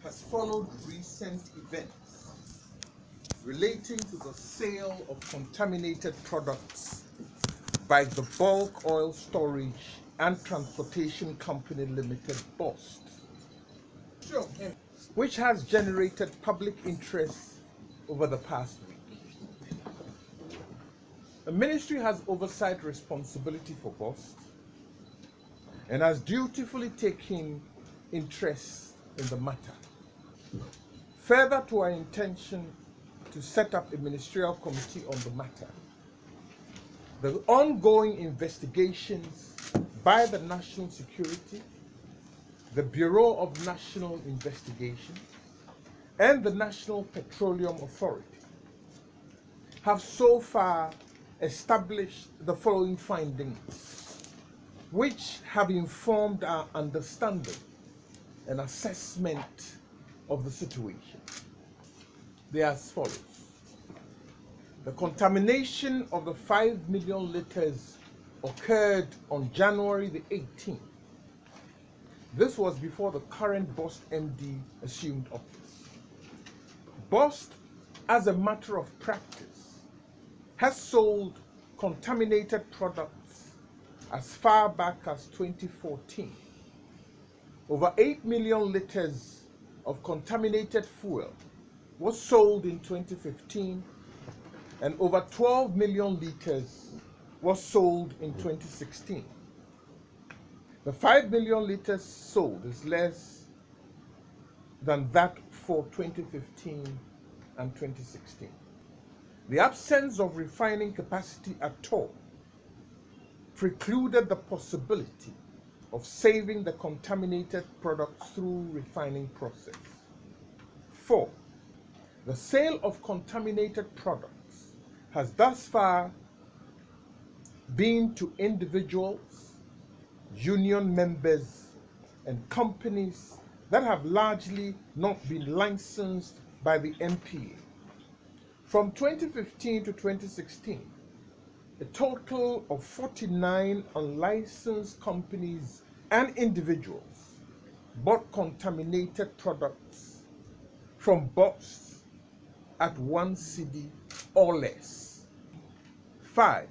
has followed recent events relating to the sale of contaminated products by the Bulk Oil Storage and Transportation Company Limited, BOST, which has generated public interest over the past week. The ministry has oversight responsibility for BOST and has dutifully taken interest in the matter. Further to our intention to set up a ministerial committee on the matter, the ongoing investigations by the National Security, the Bureau of National Investigation, and the National Petroleum Authority have so far established the following findings, which have informed our understanding and assessment of the situation. They are as follows. The contamination of the 5 million liters occurred on January the 18th. This was before the current BOST MD assumed office. BOST, as a matter of practice, has sold contaminated products as far back as 2014. Over 8 million liters of contaminated fuel was sold in 2015, and over 12 million liters was sold in 2016. The 5 million liters sold is less than that for 2015 and 2016. The absence of refining capacity at all precluded the possibility of saving the contaminated products through refining process. 4. The sale of contaminated products has thus far been to individuals, union members, and companies that have largely not been licensed by the NPA. From 2015 to 2016, a total of 49 unlicensed companies and individuals bought contaminated products from BOST at 1 cedi or less. 5.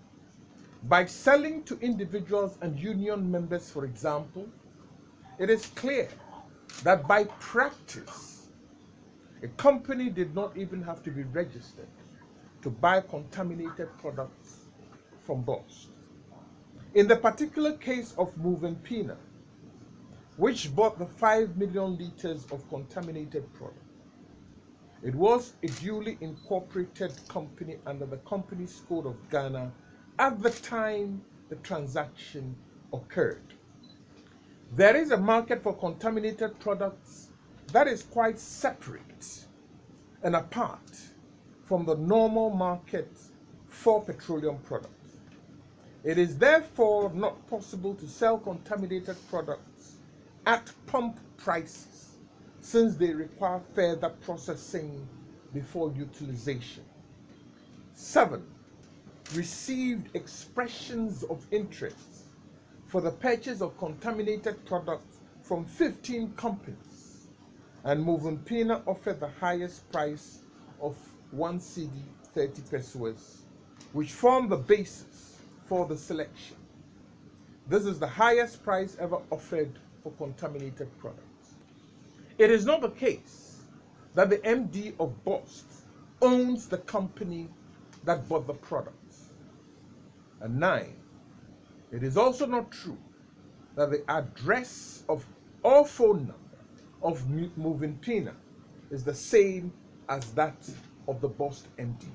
By selling to individuals and union members, for example, it is clear that by practice, a company did not even have to be registered to buy contaminated products from BOST. In the particular case of Movenpina, which bought the 5 million liters of contaminated product, it was a duly incorporated company under the Companies Code of Ghana at the time the transaction occurred. There is a market for contaminated products that is quite separate and apart from the normal market for petroleum products. It is therefore not possible to sell contaminated products at pump prices, since they require further processing before utilization. 7. Received expressions of interest for the purchase of contaminated products from 15 companies, and Movenpina offered the highest price of 1 cedi 30 pesos, which formed the basis for the selection. This is the highest price ever offered for contaminated products. It is not the case that the MD of BOST owns the company that bought the products. And 9. It is also not true that the address of or phone number of Movenpina is the same as that of the BOST MD.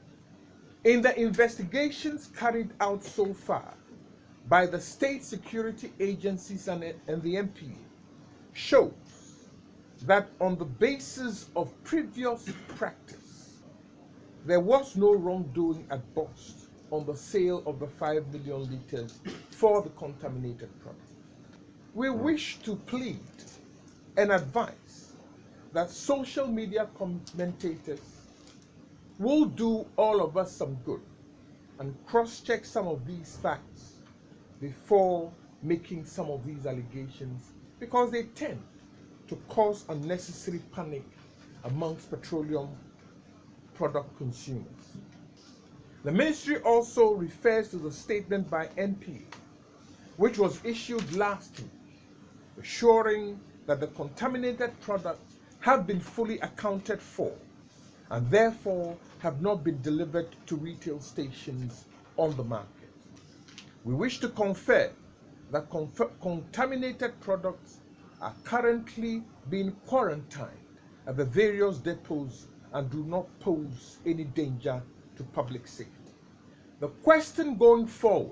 In the investigations carried out so far by the state security agencies and the NPA shows that on the basis of previous practice, there was no wrongdoing at BOST on the sale of the 5 million liters for the contaminated product. We wish to plead and advise that social media commentators will do all of us some good and cross-check some of these facts before making some of these allegations, because they tend to cause unnecessary panic amongst petroleum product consumers. The ministry also refers to the statement by NPA, which was issued last week, assuring that the contaminated products have been fully accounted for and therefore have not been delivered to retail stations on the market. We wish to confirm that contaminated products are currently being quarantined at the various depots and do not pose any danger to public safety. The question going forward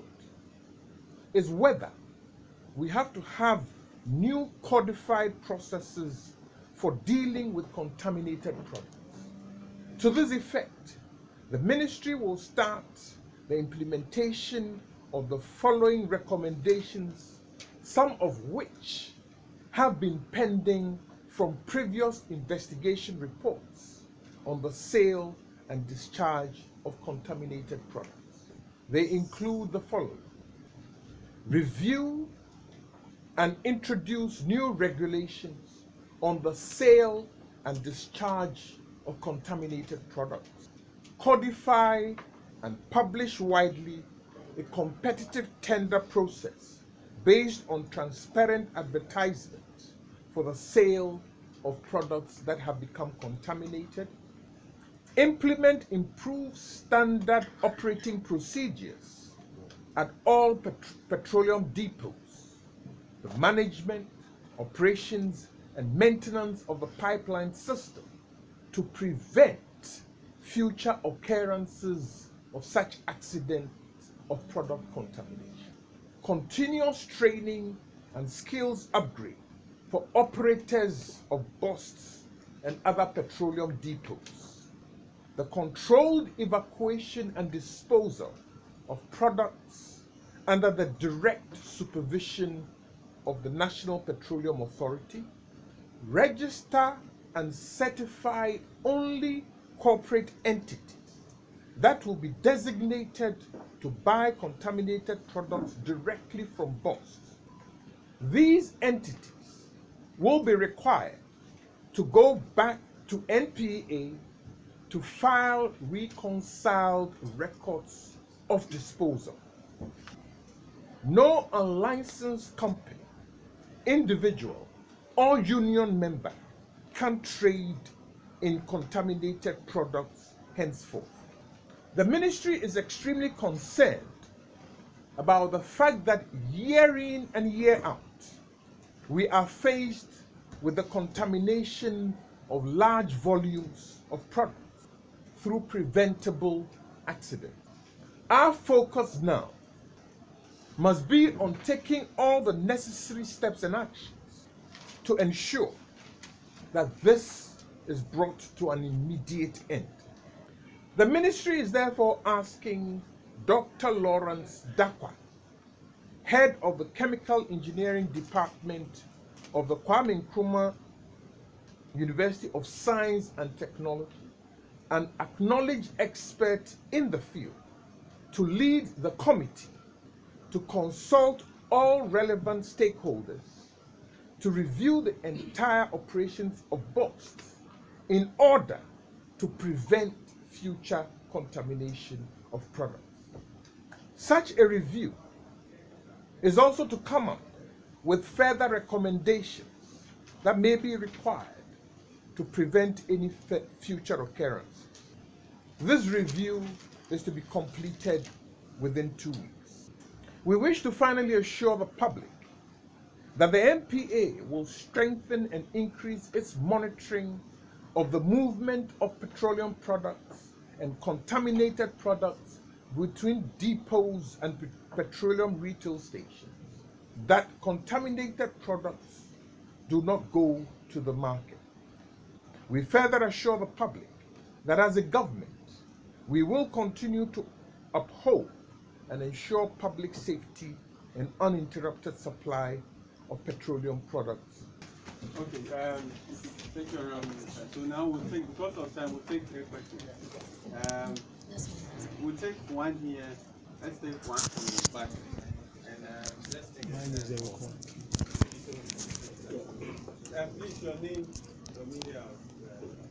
is whether we have to have new codified processes for dealing with contaminated products. To this effect, the ministry will start the implementation of the following recommendations, some of which have been pending from previous investigation reports on the sale and discharge of contaminated products. They include the following: review and introduce new regulations on the sale and discharge of contaminated products, codify and publish widely a competitive tender process based on transparent advertisement for the sale of products that have become contaminated, implement improved standard operating procedures at all petroleum depots, the management, operations, and maintenance of the pipeline system to prevent future occurrences of such accidents of product contamination. Continuous training and skills upgrade for operators of busts and other petroleum depots. The controlled evacuation and disposal of products under the direct supervision of the National Petroleum Authority. Register and certify only corporate entities that will be designated to buy contaminated products directly from busts. These entities will be required to go back to NPA to file reconciled records of disposal. No unlicensed company, individual, or union member can trade in contaminated products henceforth. The ministry is extremely concerned about the fact that year in and year out, we are faced with the contamination of large volumes of products through preventable accidents. Our focus now must be on taking all the necessary steps and actions to ensure that this is brought to an immediate end. The ministry is therefore asking Dr. Lawrence Dakwa, head of the Chemical Engineering Department of the Kwame Nkrumah University of Science and Technology, an acknowledged expert in the field, to lead the committee to consult all relevant stakeholders to review the entire operations of BOST in order to prevent future contamination of products. Such a review is also to come up with further recommendations that may be required to prevent any future occurrence. This review is to be completed within 2 weeks. We wish to finally assure the public that the NPA will strengthen and increase its monitoring of the movement of petroleum products and contaminated products between depots and petroleum retail stations, that contaminated products do not go to the market. We further assure the public that as a government, we will continue to uphold and ensure public safety and uninterrupted supply of petroleum products. Okay, thank you, Minister. So now we'll take, because of time, we'll take 3 questions. We'll take one here. Let's take one from the back. And let's take Please, your name, your media house.